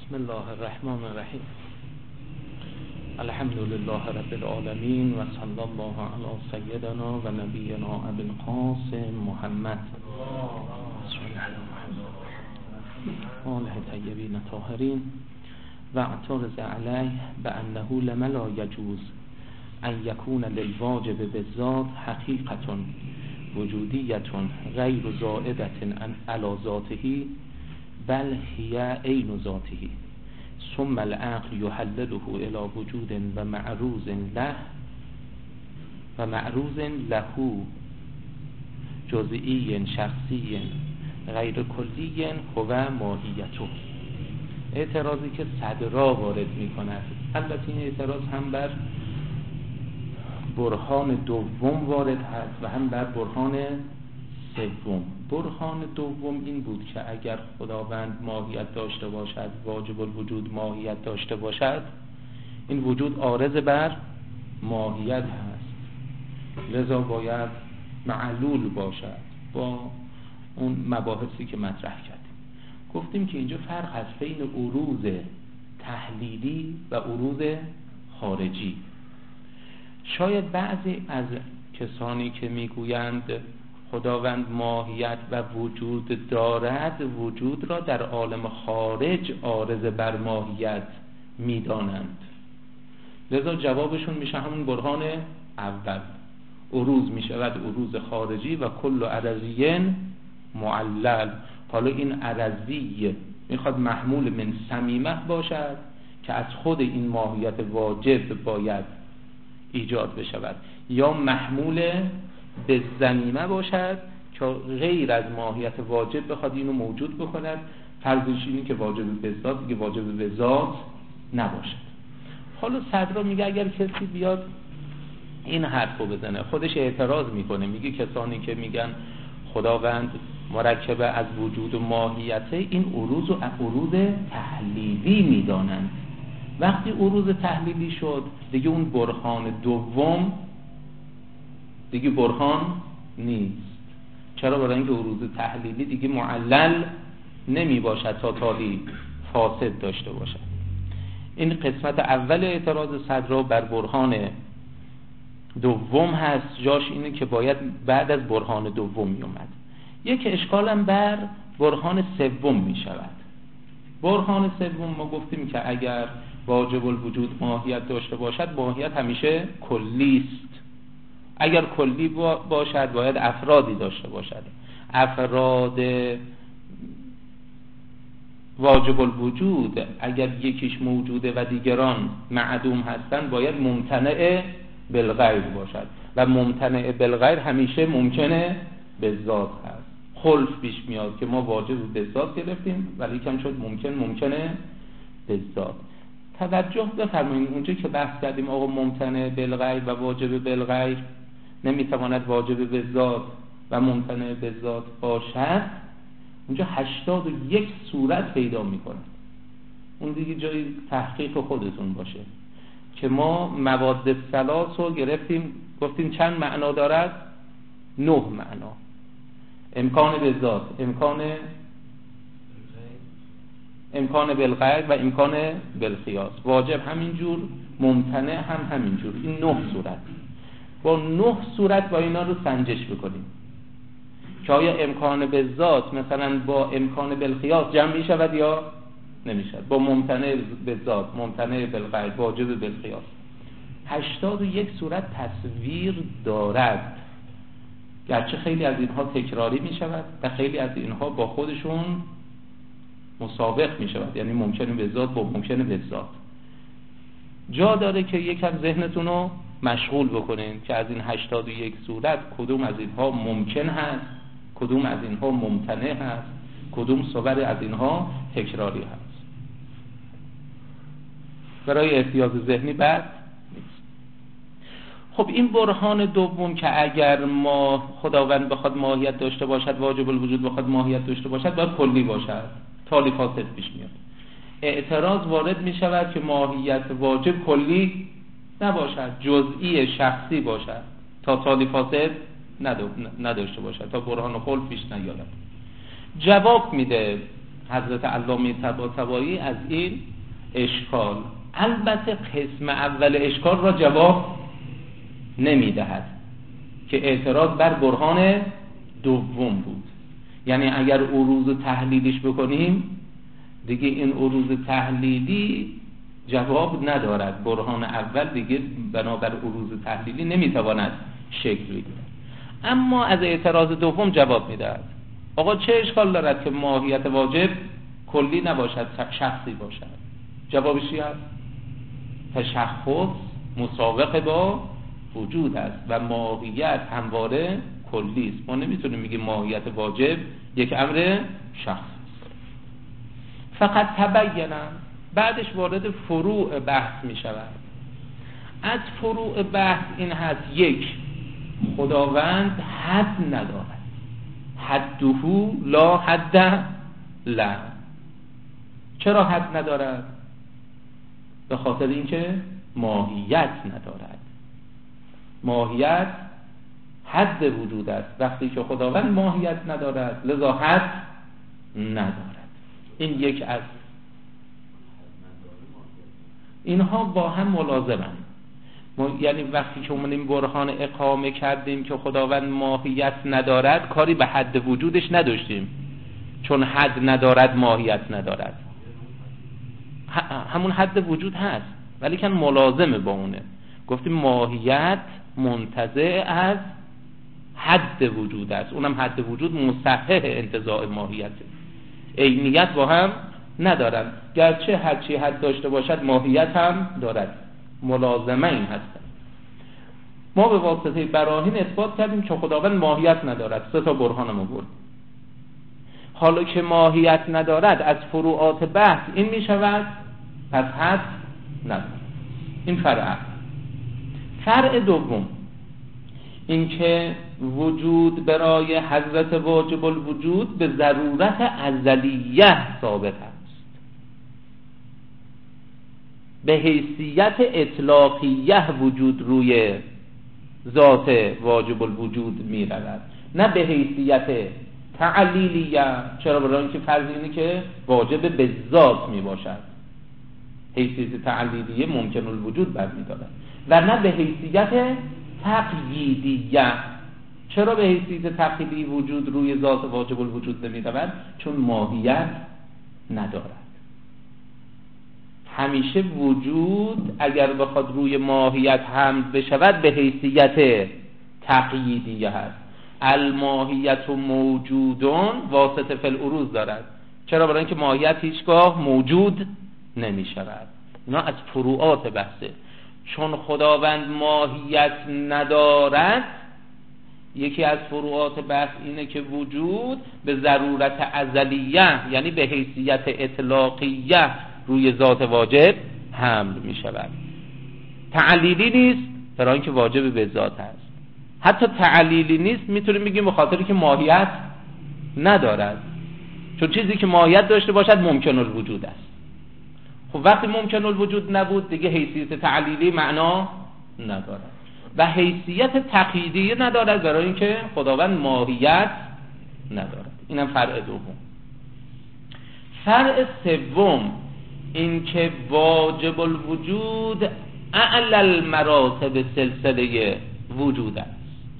بسم الله الرحمن الرحیم. الحمد لله رب العالمین و صلی الله علی سیدنا و نبینا ابی القاسم محمد آله طیبین طاهرین و اعترض علیه بانه لما لا یجوز ان یکون للواجب بالذات حقیقة وجودیة غیر زائدة علی ذاته بل هی عین ذاته ثم العقل یحلله الى وجود و معروض له جزئی شخصی غیر کلی هو ماهیته. اعتراضی که صدرا وارد می کند، البته این اعتراض هم بر برهان دوم وارد هست و هم بر برهان سوم. برهان دوم این بود که اگر خداوند ماهیت داشته باشد، واجب الوجود ماهیت داشته باشد، این وجود عارض بر ماهیت هست، لذا باید معلول باشد. با اون مباحثی که مطرح کردیم گفتیم که اینجا فرق هست بین عروض تحلیلی و عروض خارجی. شاید بعضی از کسانی که میگویند خداوند ماهیت و وجود دارد، وجود را در عالم خارج عارض بر ماهیت میدانند، لذا جوابشون میشه همون برهان اول. عروض میشود عروض خارجی و کل عرضی معلل. حالا این عرضی میخواد محمول من صمیمه باشد که از خود این ماهیت واجب باید ایجاد بشود، یا محمول به ضمیمه باشد که غیر از ماهیت واجب بخواد اینو موجود بکند. فرضش اینه که واجب به ذات دیگه واجب به ذات نباشد. حالا صدرا میگه اگر کسی بیاد این حرفو بزنه، خودش اعتراض میکنه، میگه کسانی که میگن خداوند مرکب از وجود و ماهیته، این عروض و عروض تحلیلی میدانند. وقتی عروض تحلیلی شد دیگه اون برهان دوم دیگه برهان نیست. چرا؟ برای اینکه عروض تحلیلی دیگه معلل نمی باشد تا تالی فاسد داشته باشد. این قسمت اول اعتراض صدرا بر برهان دوم هست، جاش اینه که باید بعد از برهان دوم می اومد. یک اشکالم بر برهان سوم می شود. برهان سوم ما گفتیم که اگر واجب الوجود ماهیت داشته باشد، ماهیت همیشه کلی است. اگر کلی باشد باید افرادی داشته باشد. افراد واجب الوجود اگر یکیش موجوده و دیگران معدوم هستند باید ممتنع بالغیر باشد و ممتنع بالغیر همیشه ممکنه به ذات هست. خلف پیش میاد که ما واجب به ذات گرفتیم ولی کم شد ممکنه به ذات. توجه بفرمایید اونجا که بحث کردیم آقا ممتنع بالغیر و واجب بالغیر نمیتواند واجب به ذات و ممتنع به ذات باشد، اونجا 81 صورت پیدا میکنه. اون دیگه جای تحقیق خودتون باشه که ما مواد ثلاث رو گرفتیم، گفتیم چند معنا دارد؟ 9 معنا. امکان به ذات، امکان بالغیر و امکان بالقیاس. واجب همینجور، ممتنع هم همینجور. این 9 صورت. با 9 صورت با اینا رو سنجش بکنیم که آیا امکان به ذات مثلا با امکان بالقیاس جمع می شود یا نمی شود. با ممتنع به ذات، ممتنع بالغیر، واجب بالقیاس. 81 صورت تصویر دارد، گرچه خیلی از اینها تکراری می شود و خیلی از اینها با خودشون مسابق می شود، یعنی ممکنه به ذات با ممکنه به ذات. جا داره که یکم ذهنتون رو مشغول بکنین که از این 81 صورت کدوم از اینها ممکن هست، کدوم از اینها ممتنع هست، کدوم صور از اینها تکراری هست. برای احتیاط ذهنی بد نیست. خب این برهان دوم که اگر ما خداوند بخواد ماهیت داشته باشد، واجب الوجود بخواد ماهیت داشته باشد، باید کلی باشد، تالی فاسد پیش میاد. اعتراض وارد می شود که ماهیت واجب کلی نباشد، جزئی شخصی باشد تا تالی فاسد نداشته باشد، تا برهان خلف پیش نیارد. جواب میده حضرت علامه طباطبایی از این اشکال. البته قسم اول اشکال را جواب نمیدهد که اعتراض بر برهان دوم بود. یعنی اگر عروض تحلیلیش بکنیم دیگه این عروض تحلیلی جواب ندارد، برهان اول دیگه بنابر عروض تحلیلی نمیتواند شکل بگیرد. اما از اعتراض دوم جواب میدهد. آقا چه اشکال دارد که ماهیت واجب کلی نباشد، شخصی باشد؟ جوابش چی است؟ تشخص مسابقه با وجود است و ماهیت همواره کلی است. ما نمیتونیم بگیم ماهیت واجب یک امر شخصی است. فقط تبینم بعدش وارد فروع بحث می شود. از فروع بحث این هست: یک، خداوند حد ندارد، حدهو لا حد له. چرا حد ندارد؟ به خاطر اینکه ماهیت ندارد. ماهیت حد وجود است. وقتی که خداوند ماهیت ندارد لذا حد ندارد. این یک از اینها با هم ملازمند. یعنی وقتی که اومدیم برهان اقامه کردیم که خداوند ماهیت ندارد، کاری به حد وجودش نداشتیم، چون حد ندارد ماهیت ندارد. همون حد وجود هست ولی کن ملازمه با اونه. گفتیم ماهیت منتزع از حد وجود است، اونم حد وجود مصحح انتزاع ماهیت. عینیت با هم ندارن، گرچه هرچی حد داشته باشد ماهیت هم دارد. ملازمه این هست. ما به واسطه براهین اثبات کردیم که خداوند ماهیت ندارد. 3 تا برهان ما برد. حالا که ماهیت ندارد از فروعات بحث این می شود پس حد ندارد. این فرع. فرع دوم این که وجود برای حضرت واجب الوجود به ضرورت ازلیه ثابت است، به حیثیت اطلاقیه وجود روی ذات واجب الوجود می رود، نه به حیثیت تعلیلیه. چرا؟ برای اینکه فرض اینه که واجب به ذات می باشد، حیثیت تعلیلیه ممکن الوجود برمی دارد، و نه به حیثیت تقییدیه. چرا به حیثیت تقییدی وجود روی ذات واجب الوجود نمی رود؟ چون ماهیت ندارد. همیشه وجود اگر بخواد روی ماهیت حمل بشود به حیثیت تقییدیه هست. الماهیت موجودون واسطه فی العروض دارد. چرا؟ برای اینکه ماهیت هیچگاه موجود نمی شود. اینا از فروعات بحثه. چون خداوند ماهیت ندارد، یکی از فروعات بحث اینه که وجود به ضرورت ازلیه یعنی به حیثیت اطلاقیه روی ذات واجب حمل می شود. تعلیلی نیست برای اینکه واجب به ذات است. حتی تعلیلی نیست میتونیم بگیم به خاطر که ماهیت ندارد، چون چیزی که ماهیت داشته باشد ممکن الوجود است. خب وقتی ممکن الوجود نبود دیگه حیثیت تعلیلی معنا ندارد و حیثیت تقییدی ندارد برای اینکه خداوند ماهیت ندارد. اینم فرع دوم. فرع سوم این که واجب الوجود اعلی المراتب سلسله وجود است.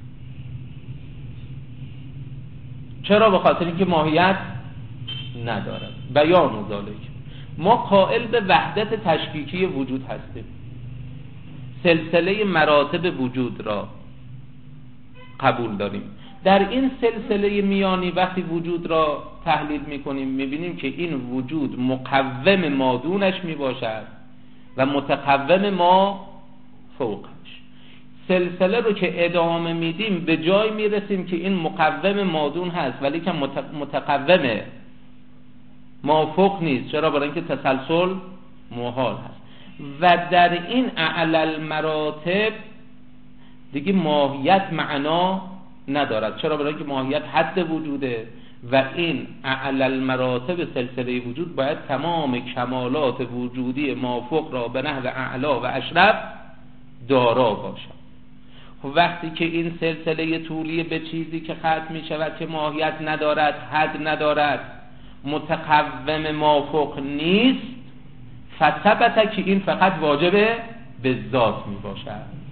چرا؟ به خاطر اینکه ماهیت ندارد. بیان ذالک، ما قائل به وحدت تشکیکی وجود هستیم. سلسله مراتب وجود را قبول داریم. در این سلسله میانی وقتی وجود را تحلیل میکنیم میبینیم که این وجود مقوم مادونش میباشد و متقوم ما فوقش. سلسله رو که ادامه میدیم به جای میرسیم که این مقوم مادون هست ولی که متقوم ما فوق نیست. چرا؟ برای اینکه تسلسل محال هست. و در این اعلی المراتب دیگه ماهیت معنا ندارد. چرا؟ برای اینکه ماهیت حد وجوده و این اعلی المراتب سلسله وجود باید تمام کمالات وجودی مافوق را به نحو اعلا و اشرف دارا باشد. وقتی که این سلسله طولی به چیزی که ختم می شود که ماهیت ندارد، حد ندارد، متقوم مافوق نیست، فثبت که این فقط واجب به ذات می باشد.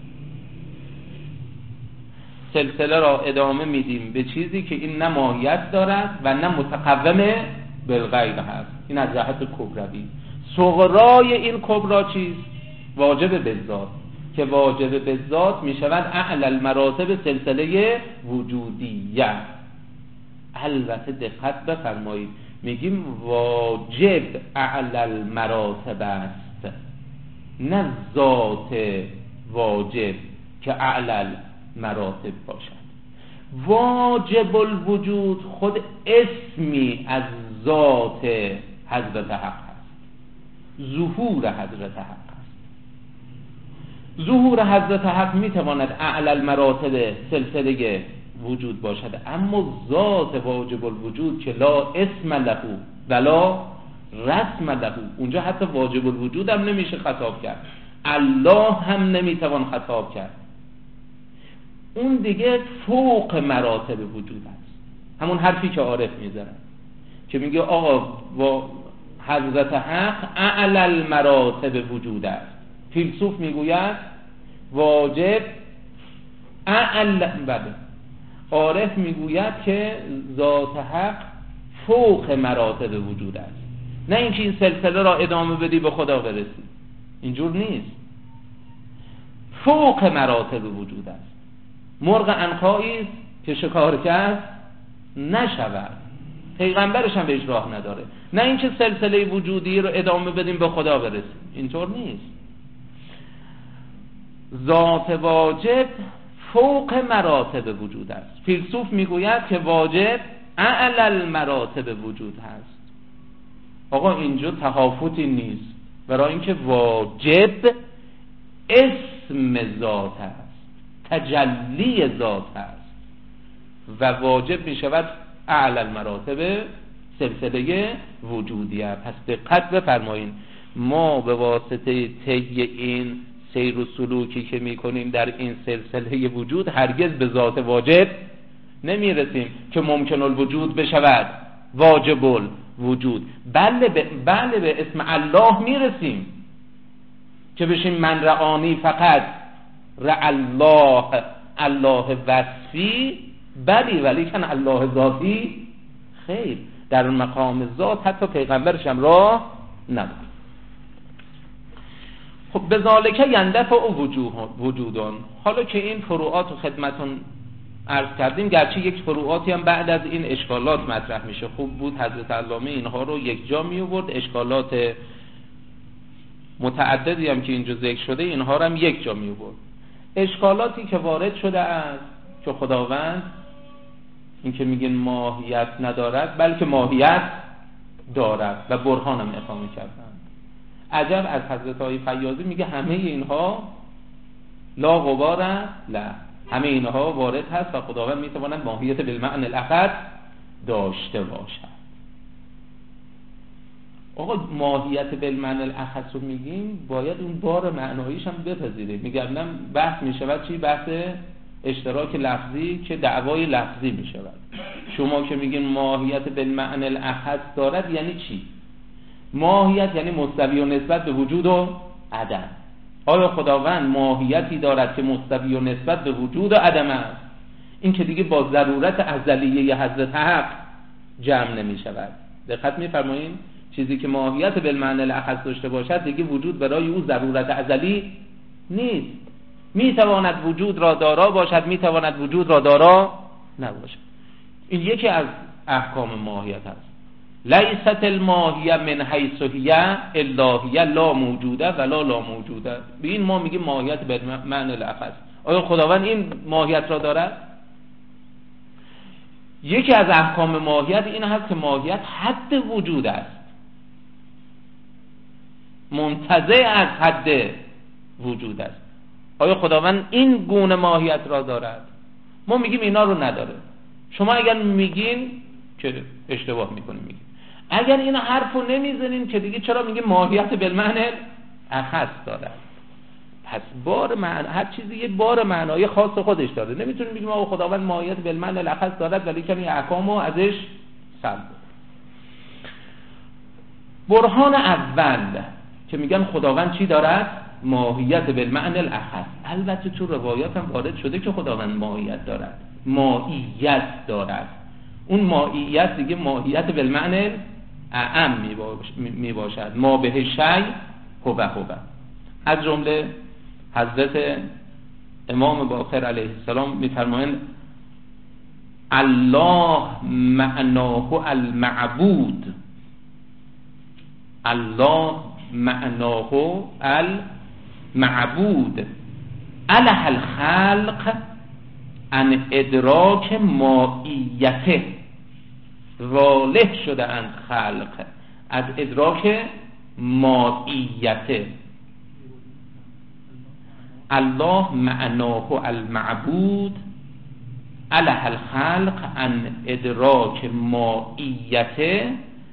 سلسله را ادامه میدیم به چیزی که این نه ماهیت دارد و نه متقوم بالغیر هست. این از جهت کبروی. صغرای این کبرا چیست؟ واجب به ذات، که واجب به ذات می شود اعلی المراتب سلسله وجودیه. البته دقت بفرمایید، میگیم واجب اعلی المراتب است، نه ذات واجب که اعلی مراتب باشد. واجب الوجود خود اسمی از ذات حضرت حق است، ظهور حضرت حق است. ظهور حضرت حق میتواند اعلی المراتب سلسله وجود باشد، اما ذات واجب الوجود که لا اسم له ولا رسم له، اونجا حتی واجب الوجود هم نمیشه خطاب کرد، الله هم نمیتوان خطاب کرد. اون دیگه فوق مراتب وجود است. همون حرفی که عارف میزنه که میگه آقا حضرت حق اعلی المراتب وجود است. فیلسوف میگوید واجب اعلی، بله، عارف میگوید که ذات حق فوق مراتب وجود است. نه اینکه این سلسله را ادامه بدی به خدا برسی، اینجور نیست. فوق مراتب وجود است. مرغ عنقایی است که شکار کرد نشود، پیغمبرش هم بهش راه نداره. نه اینکه سلسله وجودی رو ادامه بدیم به خدا برسیم، اینطور نیست. ذات واجب فوق مراتب وجود است. فیلسوف میگوید که واجب اعلی المراتب وجود هست. آقا اینجا تهافتی نیست، برای اینکه واجب اسم ذات است، تجلی ذات است و واجب می شود اعلی المراتب سلسله وجودیه. پس دقت بفرمایید، ما به واسطه طی این سیر و سلوکی که می کنیم در این سلسله وجود هرگز به ذات واجب نمی رسیم که ممکن الوجود بشود واجب الوجود. بله به اسم الله می رسیم که بشیم من رعانی فقط الله، الله وصفی بلی، ولی کن الله ذاتی خیر. در مقام ذات حتی پیغمبرش هم راه نداره. خب بذالک یندفع وجودون. حالا که این فروعات رو خدمتون عرض کردیم، گرچه یک فروعاتی هم بعد از این اشکالات مطرح میشه، خوب بود حضرت علامه اینها رو یک جا می آورد، اشکالات متعددی هم که اینجا ذکر شده اینها رو هم یک جا می آورد. اشکالاتی که وارد شده است که خداوند این که میگن ماهیت ندارد بلکه ماهیت دارد و برهان هم اقامه کردن. عجب از حضرت آقای فیاضی میگه همه اینها لا غبار لا، همه اینها وارد هست و خداوند میتواند ماهیت بالمعنی الاخر داشته باشد. آقا ماهیت بالمعنی الاخر رو میگیم، باید اون بار معناییش هم بپذیریم. میگردم بحث میشود چی؟ بحث اشتراک لفظی که دعوای لفظی میشود. شما که میگین ماهیت بالمعنی الاخر دارد یعنی چی؟ ماهیت یعنی مستوی و نسبت به وجود و عدم. آیا خداوند ماهیتی دارد که مستوی و نسبت به وجود و عدم است؟ این که دیگه با ضرورت ازلیه حضرت حق جمع نمی شود. دقت می فرمایین؟ چیزی که ماهیت بالمعنی الاخص داشته باشد دیگه وجود برای او ضرورت ازلی نیست. می تواند وجود را دارا باشد، می تواند وجود را دارا نباشد. این یکی از احکام ماهیت است. لیست الماهیه من حیث هی الا هی لا موجوده ولا لا موجوده. به این ما میگیم ماهیت بالمعنی الاخص. آیا خداوند این ماهیت را دارد؟ یکی از احکام ماهیت این هست که ماهیت حد وجود است، منتزع از حد وجود است. آیا خداوند این گونه ماهیت را دارد؟ ما میگیم اینا رو نداره. شما اگر میگین که اشتباه میکنیم، میگیم اگر این حرف رو نمیزنین که دیگه چرا میگیم ماهیت بالمعنی اخص دارد؟ پس بار معنی، هر چیزی یه بار معنای خاص خودش داره. نمیتونیم بگیم آقا خداوند ماهیت بالمعنی الاخص دارد ولی کمی احکامو ازش سلب. برهان اول که میگن خداوند چی دارد؟ ماهیت بالمعنی الاخص. البته تو روایات هم وارد شده که خداوند ماهیت دارد، ماهیت دارد. اون ماهیت دیگه ماهیت بالمعنی اعم می باشد. ما به شیء هو. از جمله حضرت امام باقر علیه السلام می‌فرمایند الله معناه المعبود، الله معناه المعبود، اله الخلق ان ادراک مائیته. واله شده اند خلق از ادراک مائیته. الله معناه المعبود اله الخلق ان ادراک مائیته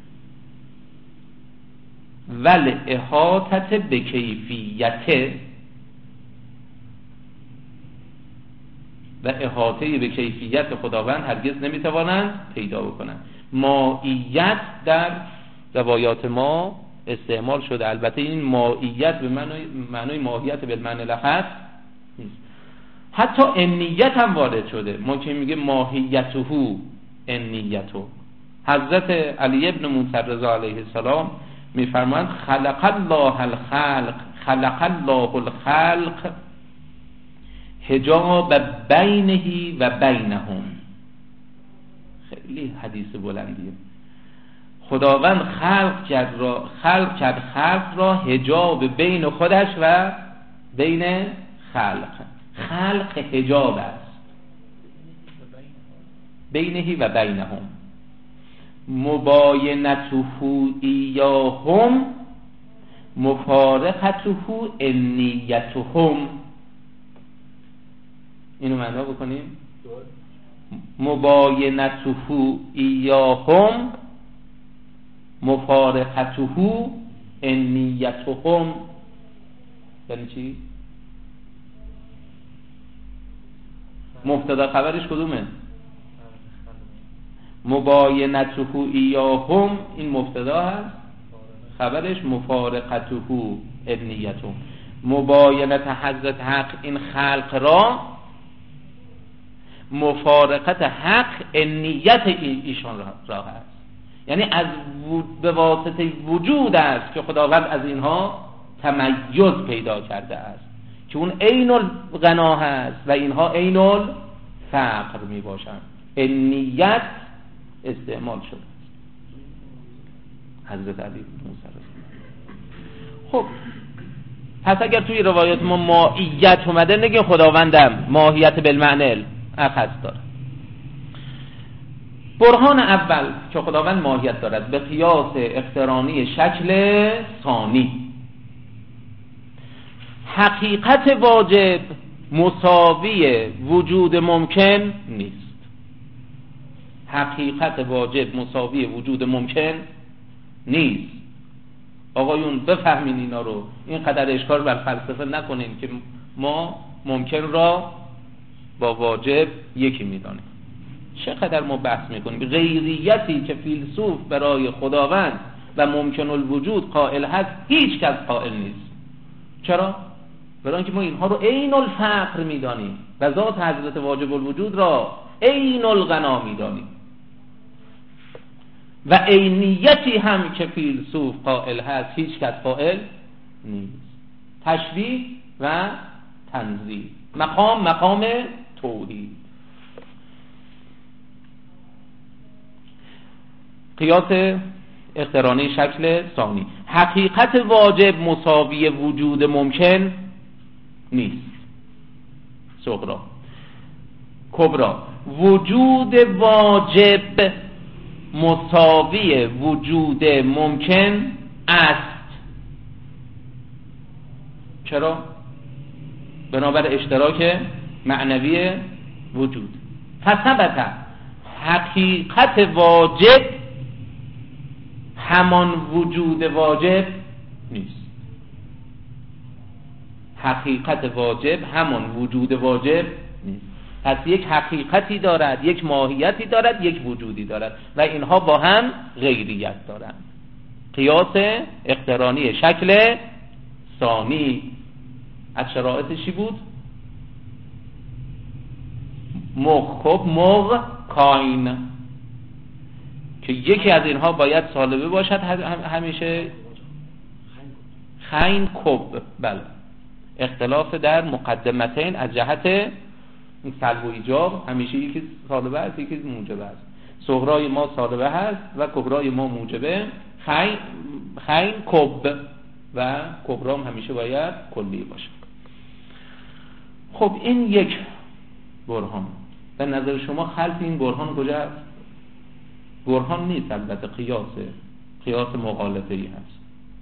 ول احاطت به کیفیته. و احاطه به کیفیت خداوند هرگز نمیتوانند پیدا بکنند. مائیت در روایات ما استعمال شده. البته این مائیت به معنای ماهیت به معنی لفظ نیست. حتی انیت هم وارد شده. ما که میگه ماهیته انیته. حضرت علی ابن موسی رضا علیه السلام میفرمایند خلق الله الخلق حجاب بینه و بینهم. خیلی حدیث بلندیه. خداوند خلق کرد خلق را حجاب بین خودش و بین خلق حجاب است بینه و بینهم. مباینته ایاهم مفارقته انیتهم. اینو معنا بکنیم. مباینته ایاهم مفارقته انیتهم. یعنی چی؟ مبتدا خبرش کدومه؟ مباینته ایاهم این مبتدا هست، خبرش مفارقته انیتهم. مباینت حضرت حق این خلق را، مفارقت حق نیت ایشان را هست. یعنی از به واسطه وجود است که خداوند از اینها تمیز پیدا کرده است که اون عین الغنا هست و اینها عین الفقر می باشند. نیت استعمال شده حضرت علی موسی. خب پس اگر توی روایات ما ماهیت اومده نگه خداوندم ماهیت بالمعنی اخذ داره. برهان اول که خداوند ماهیت دارد به قیاس اقترانی شکل ثانی. حقیقت واجب مساوی وجود ممکن نیست. حقیقت واجب مساوی وجود ممکن نیست. آقایون بفهمین اینا رو، اینقدر اشکال بر فلسفه نکنین که ما ممکن را با واجب یکی میدانیم. چقدر ما بحث میکنیم غیریتی که فیلسوف برای خداوند و ممکن الوجود قائل هست هیچ کس قائل نیست. چرا؟ برای اینکه ما اینها رو عین الفقر میدانیم و ذات حضرت واجب الوجود را عین الغنا میدانیم و عینیتی هم که فیلسوف قائل هست هیچ کس قائل نیست. تشبیه و تنزیه، مقام توحید. قیاس اقترانی شکل ثانی. حقیقت واجب مساوی وجود ممکن نیست. صغرا. کبرا. وجود واجب مساوی وجود ممکن است. چرا؟ بنابر اشتراک معنوی وجود. فثبت حقیقت واجب همان وجود واجب نیست. حقیقت واجب همان وجود واجب نیست. پس یک حقیقتی دارد، یک ماهیتی دارد، یک وجودی دارد و اینها با هم غیریت دارند. قیاس اقترانی شکل ثانی از شرایطشی بود مغ کاین که یکی از اینها باید سالبه باشد همیشه خین کب. بله اختلاف در مقدمتین از جهت سلب و ایجاب همیشه یکی سالبه است یکی موجبه است. صغرای ما سالبه هست و کبرای ما موجبه. خین کب و کبرام همیشه باید کلی باشه. خب این یک برهان. به نظر شما خلف این برهان کجا است؟ برهان نیست البته، قیاس مغالطه‌ای هست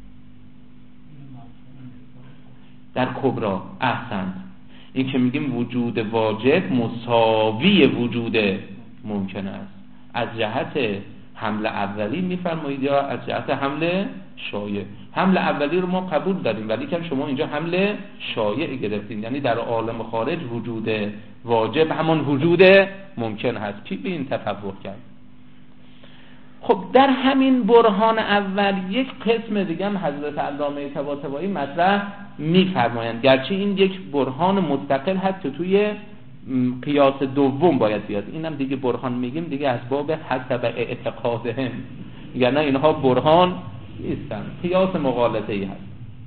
در کبرا. احسنت. این که میگیم وجود واجب مساوی وجود ممکن است از جهت حمل اولی میفرمایید یا از جهت حمل شایع؟ حمل اولی رو ما قبول داریم ولی که شما اینجا حمل شایع گرفتین، یعنی در عالم خارج وجود واجب همان وجود ممکن هست. کی به این تفوق کرد؟ خب در همین برهان اول یک قسم دیگه هم حضرت علامه طباطبایی مطرح میفرمایند، گرچه این یک برهان مستقل هست که توی قیاس دوم باید بیاد. اینم دیگه برهان میگیم دیگه از باب حسب اعتقادهم، یعنی اینها برهان نیستن، قیاس مغالطه‌ای هست.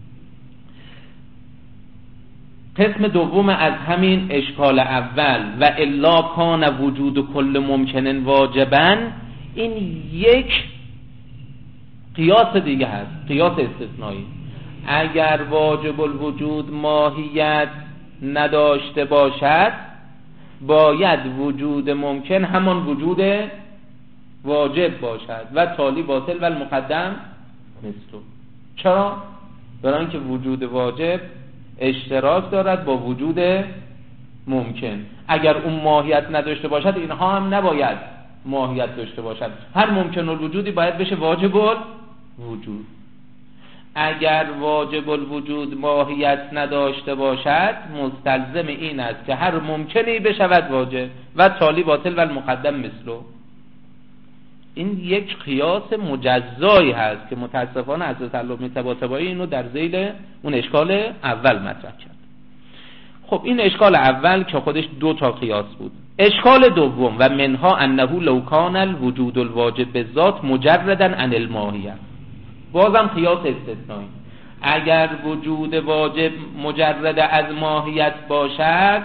قسم دوم از همین اشکال اول و الا کان وجود کل ممکن واجبا، این یک قیاس دیگه هست، قیاس استثنایی. اگر واجب الوجود ماهیت نداشته باشد باید وجود ممکن همان وجود واجب باشد و تالی باطل و المقدم مثلو. چرا؟ برای اینکه وجود واجب اشتراک دارد با وجود ممکن. اگر اون ماهیت نداشته باشد اینها هم نباید ماهیت داشته باشد. هر ممکن الوجودی باید بشه واجب الوجود. اگر واجب الوجود ماهیت نداشته باشد مستلزم این است که هر ممکنی بشود واجب و تالی باطل و المقدم مثلو. این یک قیاس مجزایی هست که متاسفانه حضرت علامه طباطبایی اینو در ذیل اون اشکال اول مطرح کرد. خب این اشکال اول که خودش دو تا قیاس بود. اشکال دوم و منها انه لو کان الوجود الواجب بالذات مجردا عن الماهیه، بازم قیاس استثنایی. اگر وجود واجب مجرد از ماهیت باشد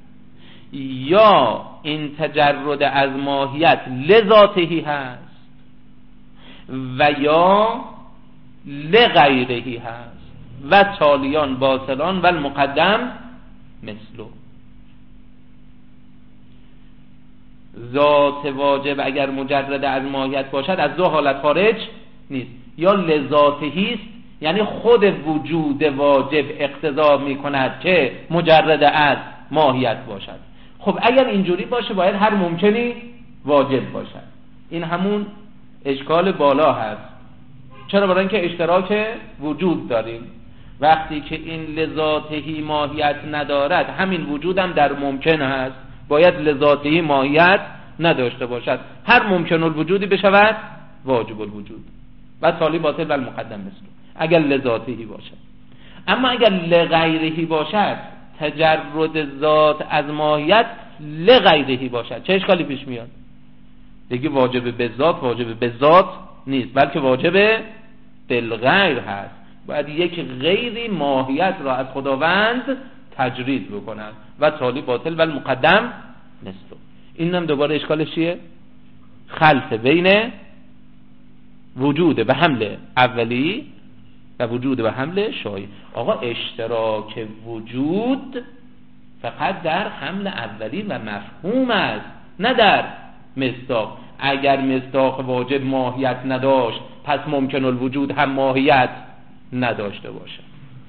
یا این تجرد از ماهیت لذاتهی هست و یا لغیرهی هست و تالیان باطلان و المقدم مثلو. ذات واجب اگر مجرد از ماهیت باشد از دو حالت خارج نیست، یا لذاتهی است یعنی خود وجود واجب اقتضا می کند که مجرد از ماهیت باشد. خب اگر اینجوری باشه باید هر ممکنی واجب باشد. این همون اشکال بالا هست. چرا؟ برای اینکه اشتراک وجود داریم. وقتی که این لذاتهی ماهیت ندارد همین وجودم در ممکن هست، باید لذاتهی ماهیت نداشته باشد، هر ممکن الوجودی بشود واجب الوجود و تالی باطل و المقدم مثل اگر لذاتهی باشد. اما اگر لغیرهی باشد، تجرد ذات از ماهیت لغیرهی باشد، چه اشکالی پیش میاد؟ دیگه واجب به ذات واجب به ذات نیست بلکه واجب بالغیر هست. باید یک غیری ماهیت را از خداوند تجرید بکند و تالی باطل و المقدم نستو. این هم دوباره اشکالش چیه؟ خلط بین وجود به حمل اولی و وجود به حمل شایع. آقا اشتراک وجود فقط در حمل اولی و مفهوم است، نه در مصداق. اگر مصداق واجب ماهیت نداشت پس ممکن الوجود هم ماهیت نداشته باشه.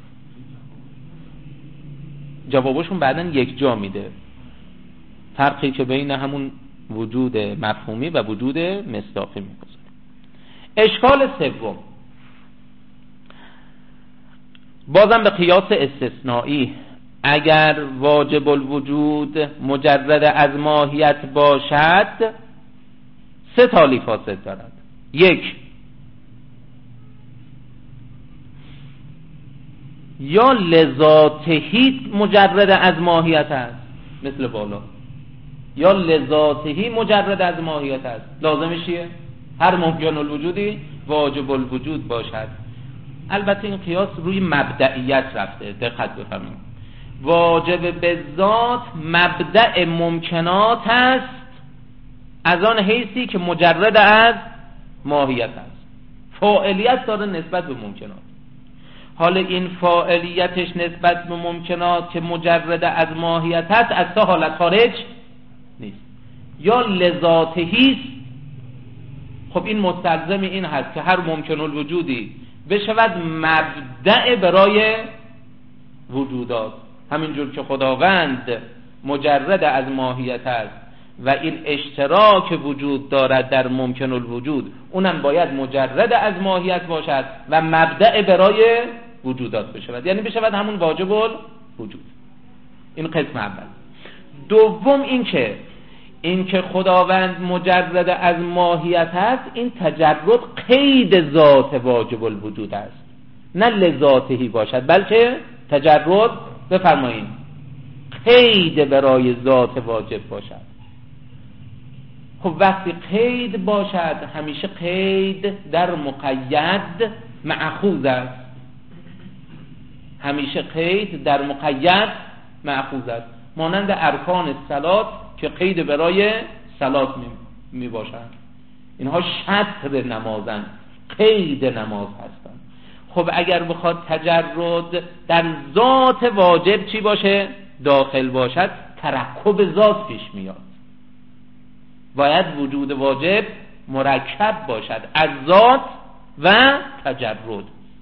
جوابشون بعداً یک جا میده، فرقی که بین همون وجود مفهومی و وجود مصداقی میگذاره. اشکال سوم بازم به قیاس استثنایی. اگر واجب الوجود مجرد از ماهیت باشد سه تالی فاسد دارد. یک، یا لذاتهی مجرد از ماهیت است مثل بالا، یا لذاتهی مجرد از ماهیت است. لازمش چیه؟ هر ممکن الوجودی واجب الوجود باشد. البته این قیاس روی مبدئیت رفته، دقت بفرمایید. واجب به ذات مبدأ ممکنات است از آن حیثی که مجرد از ماهیت است. فاعلیت داره نسبت به ممکنات. حالا این فاعلیتش نسبت به ممکنات که مجرد از ماهیت است از تا حالت خارج نیست. یا لذاتهی است. خب این مستلزم این هست که هر ممکن الوجودی بشود مبدأ برای وجودات. همینجور که خداوند مجرد از ماهیت است و این اشتراک وجود دارد در ممکن الوجود، اونم باید مجرد از ماهیت باشد و مبدأ برای وجودات بشود، یعنی بشود همون واجب الوجود. این قسم اول. دوم این که خداوند مجرد از ماهیت است، این تجرد قید ذات واجب الوجود است، نه لذاتهی باشد، بلکه تجرد بفرمایید قید برای ذات واجب باشد. خب وقتی قید باشد، همیشه قید در مقید مأخوذ است، همیشه قید در مقید مأخوذ است. مانند ارکان صلات که قید برای صلات می باشند، اینها شطر نمازند، قید نماز هستند. خب اگر بخواد تجرد در ذات واجب چی باشه؟ داخل باشد، ترکب ذات پیش میاد. باید وجود واجب مرکب باشد از ذات و تجرد.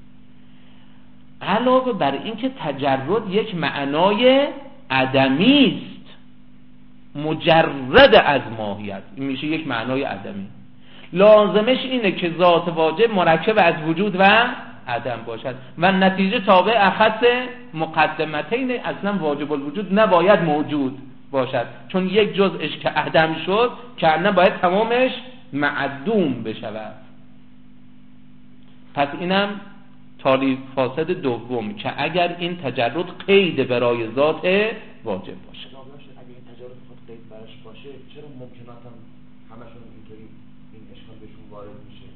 علاوه بر این که تجرد یک معنای عدمی است، مجرد از ماهیت، این میشه یک معنای عدمی. لازمش اینه که ذات واجب مرکب از وجود و عدم باشد و نتیجه تابع اخص مقدمتین. اصلا واجب الوجود نباید موجود باشد، چون یک جزءش که عدم شد که نه باید تمامش معدوم بشود. پس اینم تالی فاسد دوم که اگر این تجرد قید برای ذات واجب باشه. اگر این تجرد خود قید براش باشه، چرا ممکنات هم همشون اینطوری این اشکال بهشون وارد میشه؟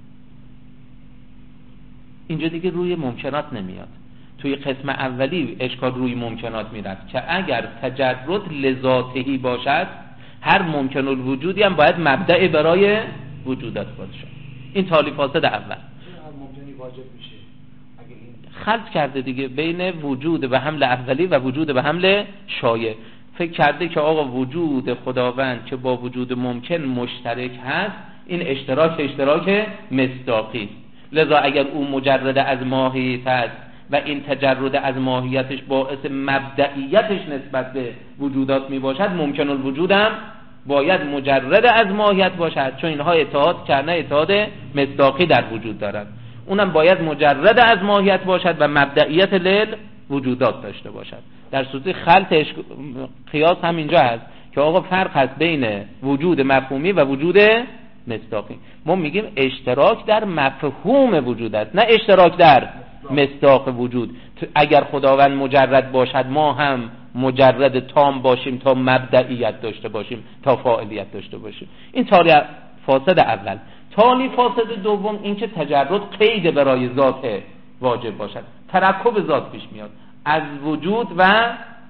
اینجا دیگه روی ممکنات نمیاد. توی قسم اولی اشکال روی ممکنات میرفت که اگر تجرد لذاتهی باشد، هر ممکن الوجودی هم باید مبدأ برای وجودات باشه. این تالی فاسد اول. چرا هر ممکنی واجب میشه؟ اگه این خلط کرده دیگه بین وجود به حمل اولی و وجود به حمل شایع. فکر کرده که آقا وجود خداوند که با وجود ممکن مشترک هست، این اشتراک مصداقی. لذا اگر او مجرد از ماهیت است و این تجرد از ماهیتش باعث مبدئیتش نسبت به وجودات می باشد، ممکن الوجود هم باید مجرد از ماهیت باشد، چون اینها اتحاد کردن اتحاد مصداقی در وجود دارد. اونم باید مجرد از ماهیت باشد و مبدئیت لیل وجودات داشته باشد. در صورت خلط قیاس هم اینجا هست که آقا فرق هست بین وجود مفهومی و وجود مصداقی. ما میگیم اشتراک در مفهوم وجود است، نه اشتراک در مصداق وجود. اگر خداوند مجرد باشد، ما هم مجرد تام باشیم تا مبدئیت داشته باشیم، تا فاعلیت داشته باشیم. این تالی فاسد اول. تالی فاسد دوم این که تجرد قید برای ذات واجب باشد، ترکب ذات پیش میاد از وجود و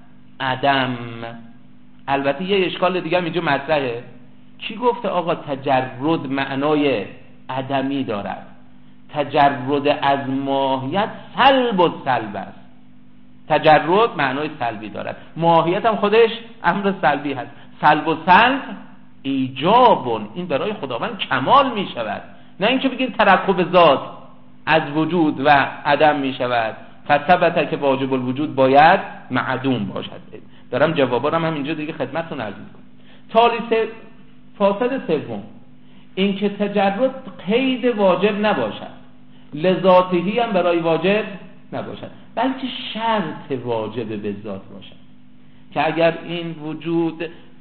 عدم. البته یه اشکال دیگه هم اینجا مطرحه. کی گفته آقا تجرد معنای عدمی دارد؟ تجرد از ماهیت سلب و سلب است. تجرد معنای سلبی دارد، ماهیت هم خودش امر سلبی هست. سلب و سلب ایجابون، این برای خداوند کمال می شود، نه اینکه بگین ترکب ذات از وجود و عدم می شود. فثبت که واجب الوجود باید معدوم باشد. دارم جوابارم هم اینجا دیگه خدمتتون عرض می‌کنم. تالی فاسد سوم این که تجرد قید واجب نباشد، لذاتهی هم برای واجب نباشد، بلکه شرط واجب به ذات باشد. که اگر این وجود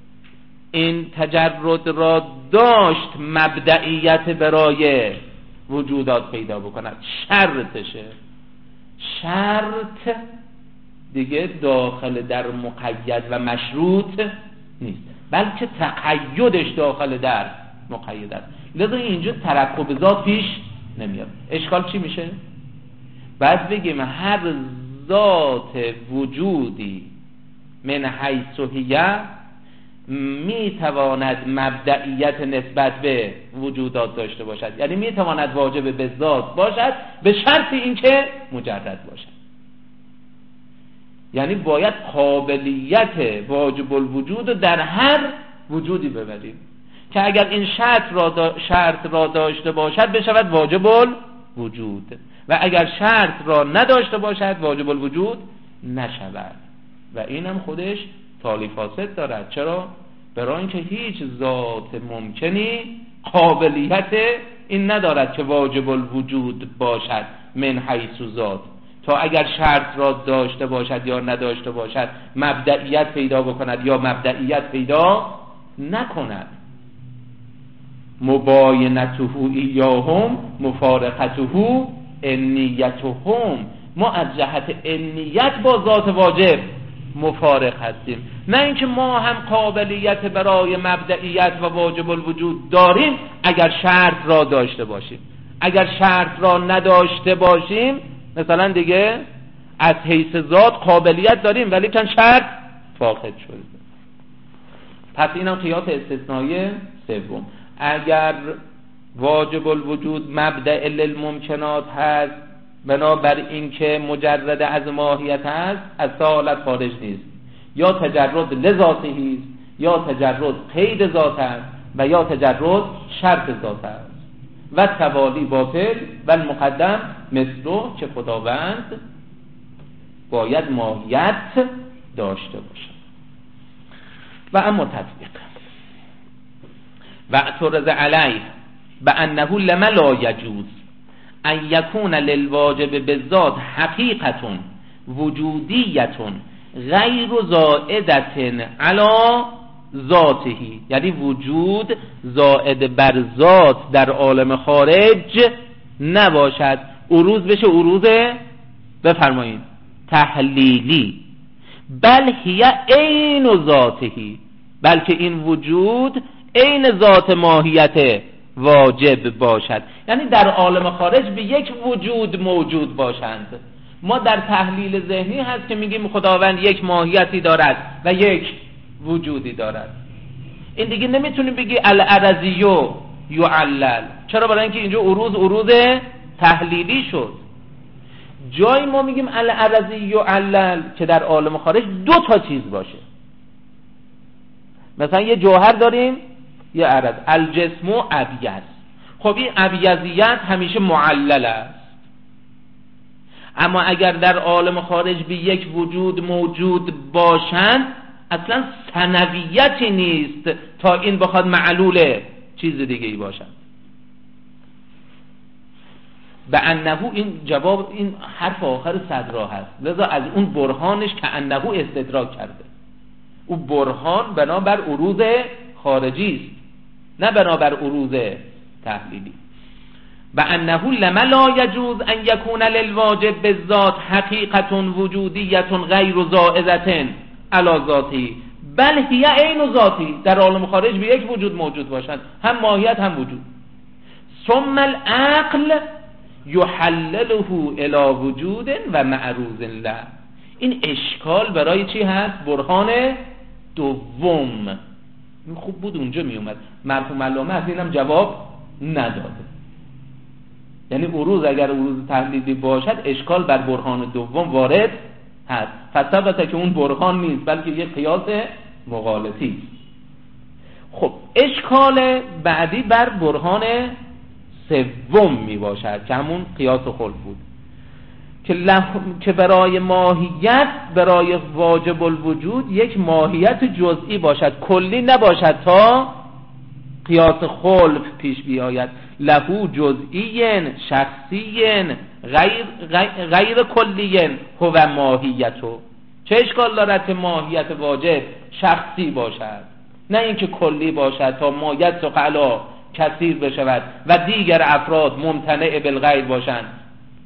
این تجرد را داشت مبدئیت برای وجودات پیدا بکند، شرط دیگه داخل در مقید و مشروط نیست، بلکه تقیدش داخل در مقید است. لذا اینجا ترقب ذات پیش نمیاد. اشکال چی میشه؟ بعد بگیم هر ذات وجودی من حیث هی میتواند مبدئیت نسبت به وجودات داشته باشد، یعنی میتواند واجب به ذات باشد به شرط اینکه مجرد باشد. یعنی باید قابلیت واجب الوجود در هر وجودی ببریم که اگر این شرط را داشته باشد بشود واجب الوجود، و اگر شرط را نداشته باشد واجب الوجود نشود. و این هم خودش تالی فاسد دارد. چرا؟ برای اینکه هیچ ذات ممکنی قابلیت این ندارد که واجب الوجود باشد من حیث ذات، تا اگر شرط را داشته باشد یا نداشته باشد، مبدئیت پیدا بکند یا مبدئیت پیدا نکند. مباینته ایاهم مفارقته انیتهم، ما از جهت انیت با ذات واجب مفارق هستیم، نه اینکه ما هم قابلیت برای مبدئیت و واجب الوجود داریم اگر شرط را داشته باشیم. اگر شرط را نداشته باشیم مثلا دیگه از حیث ذات قابلیت داریم ولی چند شرط فاقد شده. پس اینم قیاس استثنایی سوم. اگر واجب الوجود مبدأ للممکنات هست، بنابر این که مجرد از ماهیت هست، از حالت خارج نیست، یا تجرد لذاتی است، یا تجرد قید ذات است، و یا تجرد شرط ذات است. و توالی باطل و المقدم مثلو، که خداوند باید ماهیت داشته باشد. و اما تطبیق و اعترض علیه بأنه لما لا یجوز ان یکون للواجب بالذات حقیقت وجودیت غیر زائدة علی ذاته، یعنی وجود زائد بر ذات در عالم خارج نباشد. عروض بشه عروض بفرمایید تحلیلی، بل هی عین ذاته، بلکه این وجود عین ذات ماهیت واجب باشد، یعنی در عالم خارج به یک وجود موجود باشند. ما در تحلیل ذهنی هست که میگیم خداوند یک ماهیتی دارد و یک وجودی دارد. این دیگه نمیتونیم بگی الارضی یعلل. چرا؟ برای اینکه اینجا عروض تحلیلی شد. جای ما میگیم الارضی یعلل که در عالم خارج دو تا چیز باشه. مثلا یه جوهر داریم، یه عرض، الجسم و ابیض. خب این ابیضیت همیشه معلل است، اما اگر در عالم خارج به یک وجود موجود باشند اصلا ثنویتی نیست تا این بخواد معلول چیز دیگه ای باشد. به انه، این جواب این حرف آخر صدرا هست، لذا از اون برهانش که انه استدراک کرده. او برهان بنابر عروض خارجی است نه بنابر عروض تحلیلی. بأنه لما لا يجوز ان يكون للواجب بالذات حقيقة وجودية غير زائدة على ذاته بل هي عین ذاتی، در عالم خارج به یک وجود موجود باشند، هم ماهیت هم وجود. ثم العقل يحلله الى وجود و معروض له. این اشکال برای چی هست؟ برهان دوم. این خوب بود اونجا می اومد، مرحوم علامه از اینم جواب نداده. یعنی عروض اگر عروض تحلیلی باشد اشکال بر برهان دوم وارد هست، فثبت که اون برهان نیست بلکه یک قیاس مغالطی. خب اشکال بعدی بر برهان سوم می باشد که همون قیاس خلق بود که برای ماهیت، برای واجب الوجود یک ماهیت جزئی باشد، کلی نباشد تا قیاس خلق پیش بیاید. له جزئی شخصی غیر کلی هو ماهیتو. چه اشکال دارد که ماهیت واجب شخصی باشد، نه اینکه کلی باشد تا ماهیت علا کثیر بشود و دیگر افراد ممتنع بالغیر باشند.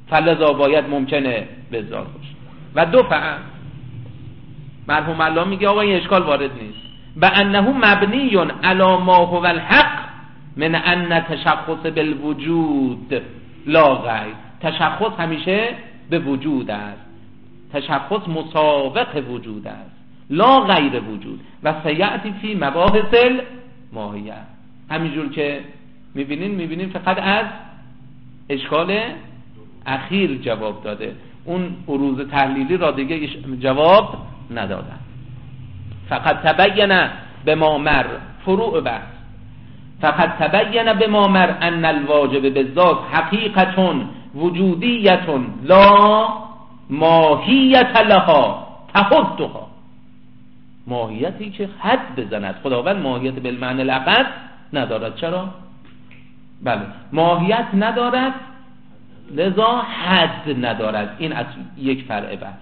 فلذا باید ممکنه به ذات باشه. و دو فهم مرحوم الله میگه آقا این اشکال وارد نیست. و انه مبنی علی ما هو الحق من ان تشخص بالوجود لا غیر. تشخص همیشه به وجود است، تشخص مسابق وجود است، لا غیر وجود. و سیأتی فی مباحث الماهیت. همینجور که میبینین فقط از اشکال اخیر جواب داده، اون عروض تحلیلی را دیگه جواب ندادن. فقط تبین به ما مر فروع بحث، فقط تبین به ما مر ان الواجب بالذات حقیقت وجودیت لا ماهیت لها تحدها. ماهیتی که حد بزند. خداوند ماهیت بالمعنی الاخر ندارد. چرا؟ بله ماهیت ندارد لذا حد ندارد. این از یک فرع بحث.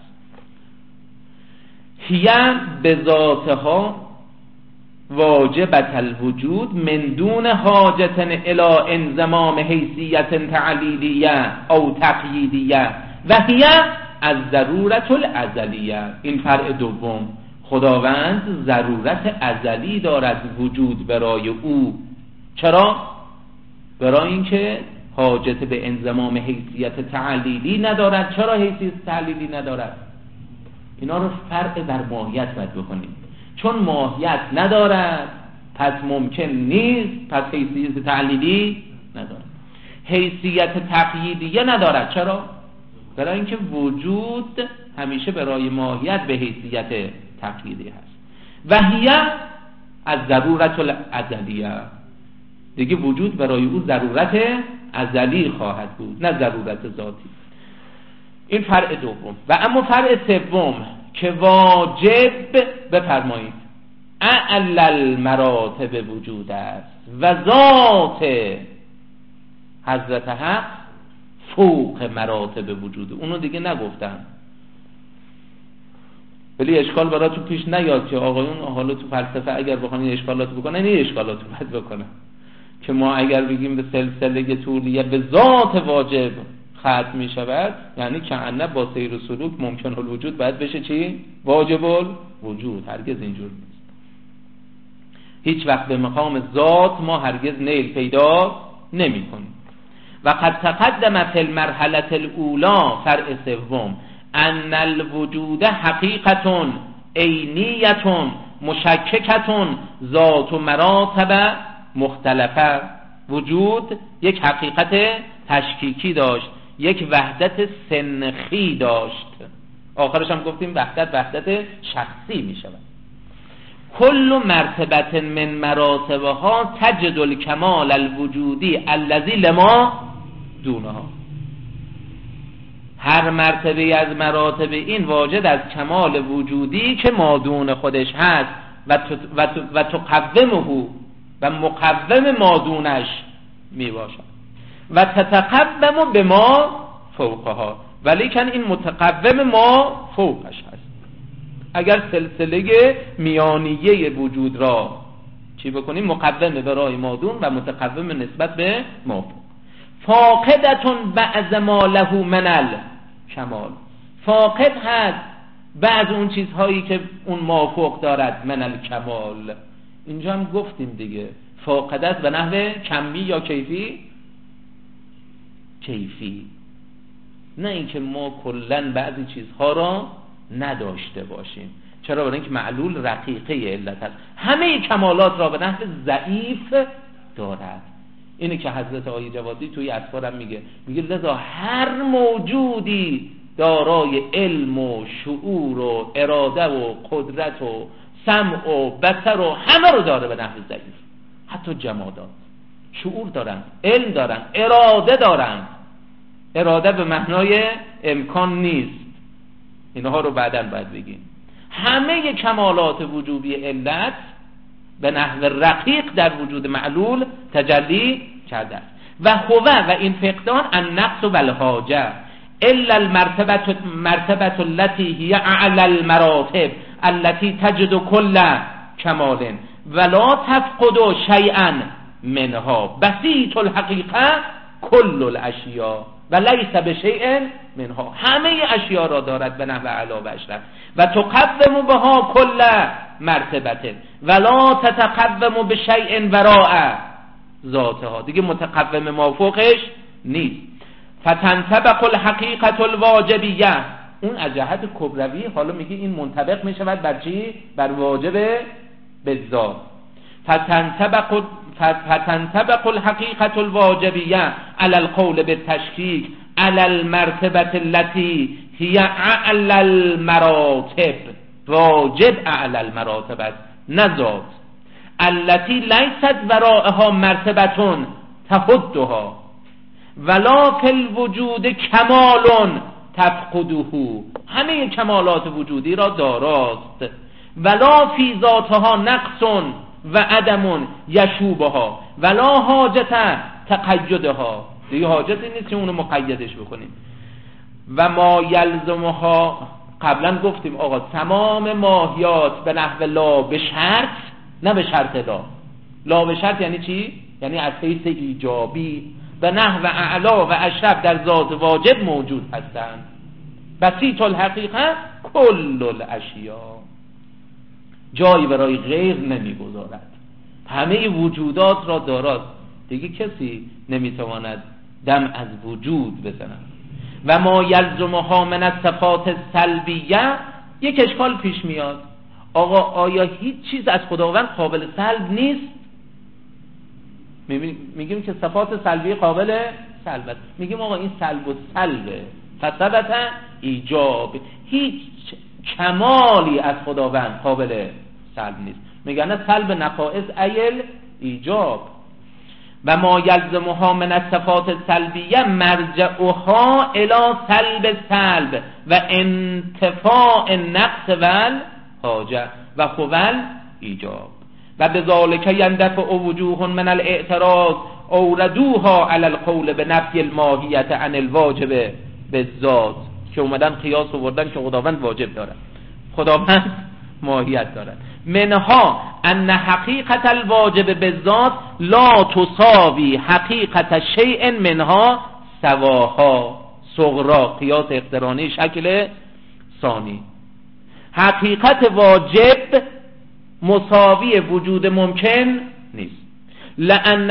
هی بذاتها واجبت الوجود من دون حاجت الى انضمام حیثیت تعلیلیه او تقییدیه و هی از ضرورت الازلیه. این فرع دوم. خداوند ضرورت ازلی دارد وجود برای او. چرا؟ برای اینکه حاجت به انضمام حیثیت تعلیلی ندارد. چرا حیثیت تعلیلی ندارد؟ اینا رو فرع بر ماهیت باید بکنیم. چون ماهیت ندارد پس ممکن نیست، پس حیثیت تعلیلی ندارد. حیثیت تقییدیه ندارد. چرا؟ برای اینکه وجود همیشه برای ماهیت به حیثیت تقییدی هست. و هی از ضرورت الازلیه. دیگه وجود برای او ضرورت ازلی خواهد بود، نه ضرورت ذاتی. این فرع دوم. و اما فرع سوم که واجب بفرمایید اعلی المراتب وجود است و ذات حضرت حق فوق مراتب وجود. اونو دیگه نگفتم، ولی اشکال براتون پیش نیاد که آقایون حالا تو فلسفه اگر بخوان این اشکالات بکنن، این اشکالات رو باید بکنن که ما اگر بگیم به سلسله طولیه به ذات واجب ختم می شود، یعنی کأنه با سیر و سلوک ممکن الوجود باید بشه چی؟ واجب الوجود. هرگز اینجور نیست. هیچ وقت به مقام ذات ما هرگز نیل پیدا نمی کنیم. و قد تقدم فی المرحله الاولى فرع سوم ان الوجود حقیقت عینیت مشککت ذات و مراتب مختلفه. وجود یک حقیقت تشکیکی داشت، یک وحدت سنخی داشت. آخرش هم گفتیم وحدت شخصی می شود. کل مرتبه من مراتبها تجد الکمال الوجودی الذی لما دونها. هر مرتبه از مراتب این واجد از کمال وجودی که مادون خودش هست و تقومه و مقوم مادونش می باشد و تتقوم به ما فوقها، ولیکن این متقوم ما فوقش هست. اگر سلسله میانیه وجود را چی بکنیم؟ مقوم برای مادون و متقوم نسبت به ما فوق. فاقدتون بعض ما له من الکمال. فاقد هست بعض اون چیزهایی که اون ما فوق دارد من الکمال. اینجا هم گفتیم دیگه فاقدت به نحو کمی یا کیفی؟ کیفی. نه اینکه ما کلن بعضی چیزها را نداشته باشیم. چرا؟ برای اینکه معلول رقیقه علت هست. همه کمالات را به نحو ضعیف دارد. اینه که حضرت آقای جوادی توی اذکار هم میگه لذا هر موجودی دارای علم و شعور و اراده و قدرت و سمع و بصر و همه رو داره به نحو ضعیف. حتی جمادات شعور دارن، علم دارن، اراده دارن. اراده به معنای امکان نیست، اینها رو بعداً باید بگیم. همه کمالات وجوبی علت به نحو رقیق در وجود معلول تجلی کرده است. و این فقدان النقص و الحاجه الا المرتبه التي هي اعلى المراتب التي تجد كل كمال ولا تفقد شيئا منها بسيط الحقيقه كل الاشياء. و لیس بشیء منها، همه اشیا را دارد به نحو اعلی و اشرف. و تقوم بها کل مرتبه ولا تتقوم بشیء وراء ذاتها، دیگه متقوم مافوقش نیست. فتنطبق الحقیقه الواجبیه، اون از جهت کبروی حالا میگه این منطبق میشود بر چی؟ بر واجب بالذات. فتنطبق الحقیقه الواجبیه علی القول بالتشکیک علی المرتبه التي هي اعلى المراتب، واجب اعلى المراتب است نه ذات، التي لیست وراءها مرتبه تحدها ولا فی الوجود کمال تفقده، همه کمالات وجودی را داراست. ولا فی ذاتها نقص و عدم یشوبها ولا حاجت تقیدها، دیگه حاجتی نیست که اونو مقیدش بکنیم. و ما یلزمها، قبلا گفتیم آقا تمام ماهیات به نحو لا به شرط، نه به شرط لا به شرط یعنی چی؟ یعنی از حیث ایجابی به نحو اعلا و اشرف در ذات واجب موجود هستند. بسیط الحقیقه کل الاشیا، جایی برای غیر نمیگذارد، همه وجودات را دارد، دیگه کسی نمیتواند دم از وجود بزند. و ما یلزمها من الصفات السلبیه، یک اشکال پیش میاد، آقا آیا هیچ چیز از خداوند قابل سلب نیست؟ میگیم که صفات سلبی قابل سلب است، میگیم آقا این سلب و سلبه، فثبت ایجاب، هیچ کمالی از خداوند قابل سلب نیست، میگن سلب نقائص ایل ایجاب. و ما یلزمها من الصفات السلبیه مرجعها الی سلب سلب و انتفاء النقص والحاجه و هو ایجاب. و بذالک یندفع وجوه من الاعتراض اوردوها علی القول بنفی الماهیت عن الواجب بالذات، که اومدن قیاس آوردن که خداوند واجب دارد، خداوند ماهیت دارد. منها ان حقیقت الواجب بالذات لا تساوی حقیقت شیء منها سواها صغرا، قیاس اقترانی شکل ثانی. حقیقت واجب مساوی وجود ممکن نیست، لأن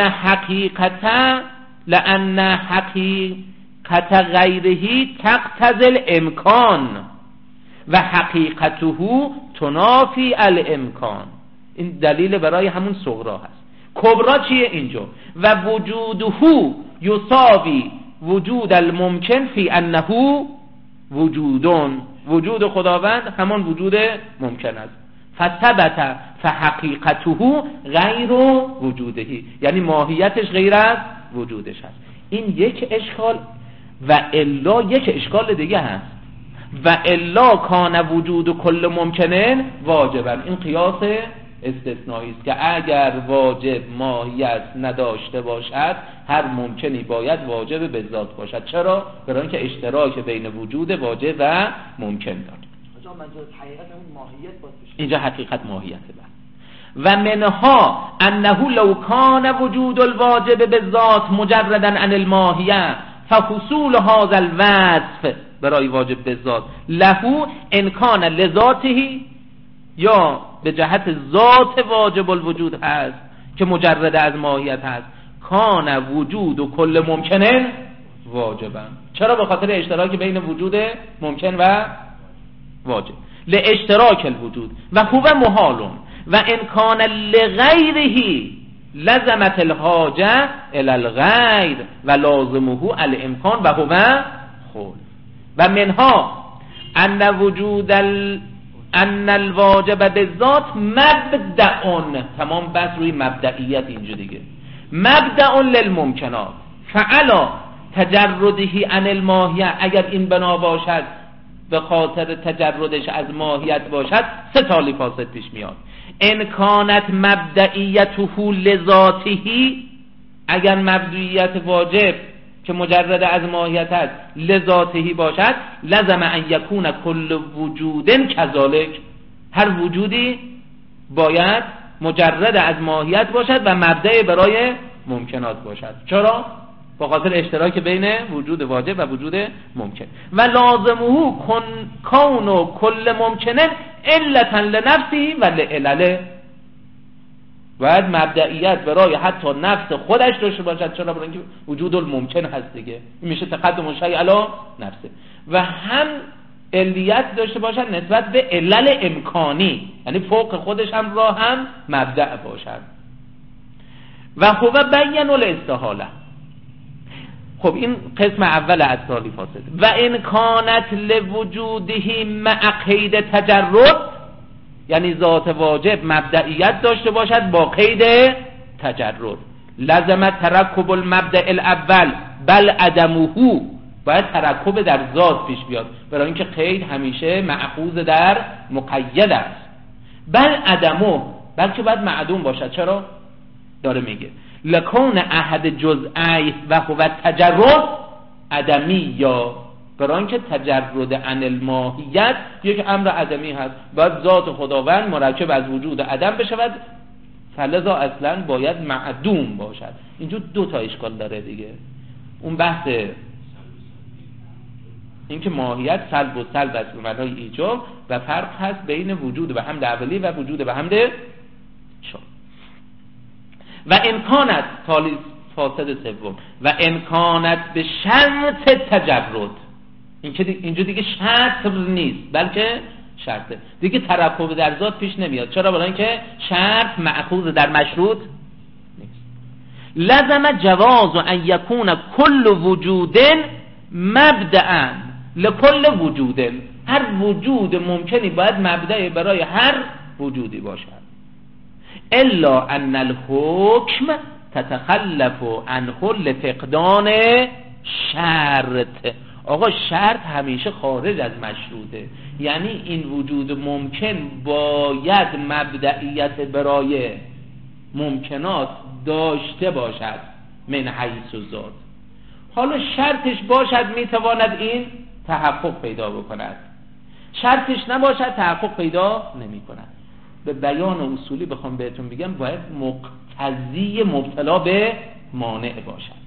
حقیقت غیره تقتضی الامکان و حقیقته تنافی الامکان. این دلیل برای همون صغرا هست. کبرا چیه اینجا؟ و وجوده یساوی وجود الممکن فی انه وجودون، وجود خداوند همان وجود ممکن است. فثبت فحقیقته غیر وجودهی، یعنی ماهیتش غیر از وجودش هست. این یک اشکال. و الا یک اشکال دیگه هست، و الا کان وجود کل ممکنن واجبا، این قیاس استثنایی است که اگر واجب ماهیت نداشته باشد هر ممکنی باید واجب به ذات باشد. چرا؟ برای اینکه اشتراک بین وجود واجب و ممکن دارد. اینجا حقیقت ماهیت و منها انه لو کان وجود الواجب بالذات مجردا عن الماهیه فحصول هذا الوصف برای واجب بالذات له ان کان لذاته، یا به جهت ذات واجب الوجود هست که مجرد از ماهیت هست، کان وجود و کل ممکنه واجبا. چرا؟ به خاطر اشتراک بین وجود ممکن و واجب، لاشتراک الوجود و هو محال و ان کان لغیره لزمت الحاجه الی الغیر و لازمه الامکان و هو خول. و منها ان الواجب بالذات مبدأ، تمام بس روی مبدئیت اینجا دیگه، مبدأ للممکنات فعلا تجرده عن الماهیه، اگر این بنا باشد به خاطر تجردش از ماهیت باشد سه تالی فاسد پیش میاد. ان کانت مبدئیته لذاته، اگر مبدئیت واجب که مجرد از ماهیت است لذاته باشد، لزم ان یکون کل وجود کذالک، هر وجودی باید مجرد از ماهیت باشد و مبدأ برای ممکنات باشد. چرا؟ با خاطر اشتراک بین وجود واجب و وجود ممکن. و لازمه کون کل ممکنه علتا لنفسی و لعلله. باید مبدئیت برای حتی نفس خودش داشته باشد. چرا؟ برای اینکه وجود الممکن هست دیگه، این میشه تقدم شیء علی نفسه. و هم علیت داشته باشد نسبت به علل امکانی، یعنی فوق خودش هم را هم مبدأ باشد. و هو بیان الاستحاله. خب این قسم اول از سالی فاسد. و ان کانت لوجوده مع قید تجرد، یعنی ذات واجب مبدئیت داشته باشد با قید تجرد. لازم ترکب المبدأ الاول بل عدمه، باید ترکب در ذات پیش بیاد، برای اینکه قید همیشه مأخوذ در مقید است. بل عدمه، بلکه باید معدوم باشد. چرا؟ داره میگه لکون احد جزئی و هو تجرد عدمی، یا برای اینکه تجرد عن الماهیت یک امر عدمی هست، باید ذات خداوند مرکب از وجود عدم بشود، فلذا اصلا باید معدوم باشد. اینجور دو تا اشکال داره دیگه. اون بحث اینکه ماهیت سلب و سلب است به معنای ایجاب، و فرق هست بین وجود به حمد اولی و وجود به حمد شما. و امکانت تالی فاسد سوم، و امکانت به شرط تجرد، اینجا دیگه شرط نیست بلکه شرطه دیگه، ترکب در ذات پیش نمیاد. چرا؟ برای اینکه شرط مأخوذ در مشروط نیست. لازم جواز ان یکون کل وجود مبدأ لکل وجود، هر وجود ممکنی باید مبدأ برای هر وجودی باشد. الا ان الحکم تتخلف عنه لفقدان شرط. آقا شرط همیشه خارج از مشروطه، یعنی این وجود ممکن باید مبدئیت برای ممکنات داشته باشد من حیث و ذات. حالا شرطش باشد میتواند این تحقق پیدا بکند، شرطش نباشد تحقق پیدا نمی کند. به بیان اصولی بخوام بهتون بگم باید مقتضی مبتلا به مانع باشد.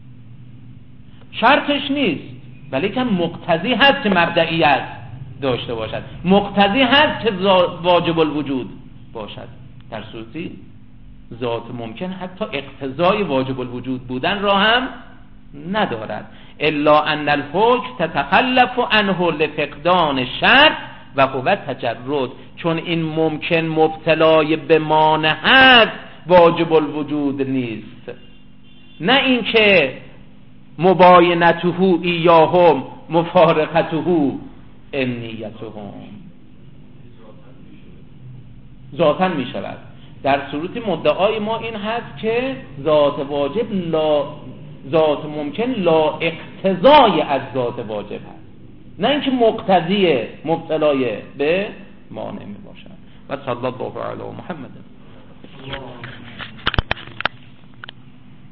شرطش نیست ولی که مقتضی هست که مبدئیت داشته باشد، مقتضی هست که واجب الوجود باشد. در صورتی ذات ممکن حتی اقتضای واجب الوجود بودن را هم ندارد. الا ان الحکم تتخلف عنه لفقدان شرط و هو تجرد، چون این ممکن مبتلای به مانع هست واجب الوجود نیست، نه اینکه مباینته ایاهم مفارقته انیتهم ذاتا می شود. در صورت مدعای ما این هست که ذات واجب ذات ممکن لا اقتضای از ذات واجب هست، نه اینکه مقتضی مبتلای به مانع می باشد. و صلی الله علی محمد.